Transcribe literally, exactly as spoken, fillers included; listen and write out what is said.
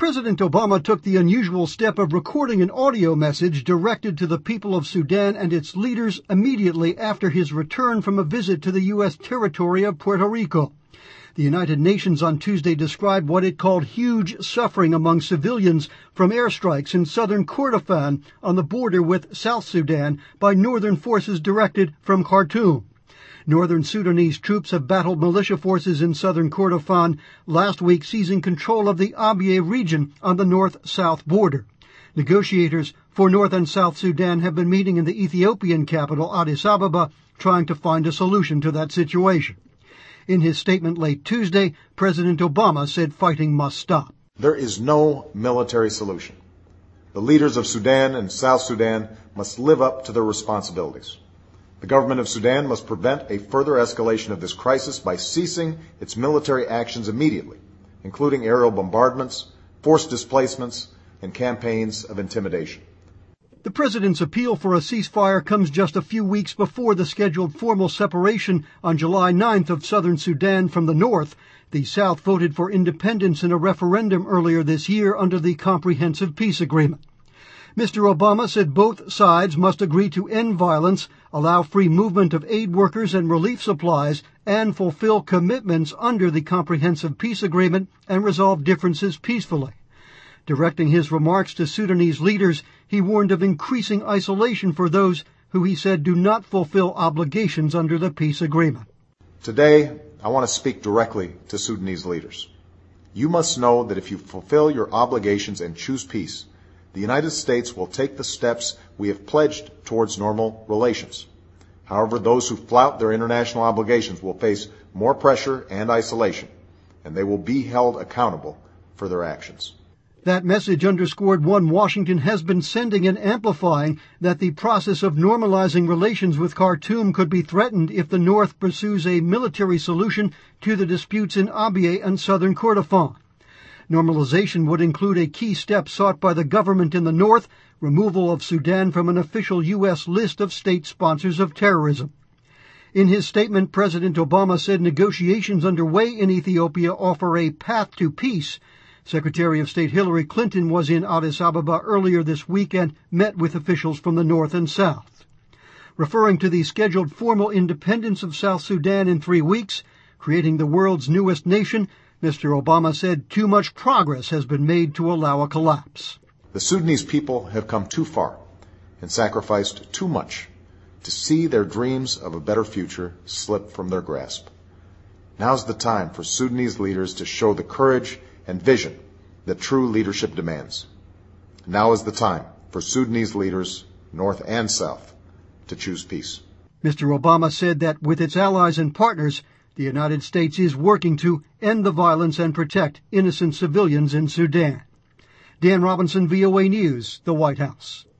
President Obama took the unusual step of recording an audio message directed to the people of Sudan and its leaders immediately after his return from a visit to the U S territory of Puerto Rico. The United Nations on Tuesday described what it called huge suffering among civilians from airstrikes in southern Kordofan on the border with South Sudan by northern forces directed from Khartoum. Northern Sudanese troops have battled militia forces in southern Kordofan, last week seizing control of the Abyei region on the north-south border. Negotiators for North and South Sudan have been meeting in the Ethiopian capital, Addis Ababa, trying to find a solution to that situation. In his statement late Tuesday, President Obama said fighting must stop. There is no military solution. The leaders of Sudan and South Sudan must live up to their responsibilities. The government of Sudan must prevent a further escalation of this crisis by ceasing its military actions immediately, including aerial bombardments, forced displacements, and campaigns of intimidation. The president's appeal for a ceasefire comes just a few weeks before the scheduled formal separation on July ninth of southern Sudan from the north. The South voted for independence in a referendum earlier this year under the Comprehensive Peace Agreement. Mister Obama said both sides must agree to end violence, allow free movement of aid workers and relief supplies, and fulfill commitments under the Comprehensive Peace Agreement and resolve differences peacefully. Directing his remarks to Sudanese leaders, he warned of increasing isolation for those who he said do not fulfill obligations under the peace agreement. Today, I want to speak directly to Sudanese leaders. You must know that if you fulfill your obligations and choose peace, the United States will take the steps we have pledged towards normal relations. However, those who flout their international obligations will face more pressure and isolation, and they will be held accountable for their actions. That message underscored one Washington has been sending and amplifying, that the process of normalizing relations with Khartoum could be threatened if the North pursues a military solution to the disputes in Abyei and southern Kordofan. Normalization would include a key step sought by the government in the north, removal of Sudan from an official U S list of state sponsors of terrorism. In his statement, President Obama said negotiations underway in Ethiopia offer a path to peace. Secretary of State Hillary Clinton was in Addis Ababa earlier this week and met with officials from the north and south. Referring to the scheduled formal independence of South Sudan in three weeks, creating the world's newest nation, Mister Obama said too much progress has been made to allow a collapse. The Sudanese people have come too far and sacrificed too much to see their dreams of a better future slip from their grasp. Now's the time for Sudanese leaders to show the courage and vision that true leadership demands. Now is the time for Sudanese leaders, North and South, to choose peace. Mister Obama said that with its allies and partners, the United States is working to end the violence and protect innocent civilians in Sudan. Dan Robinson, V O A News, the White House.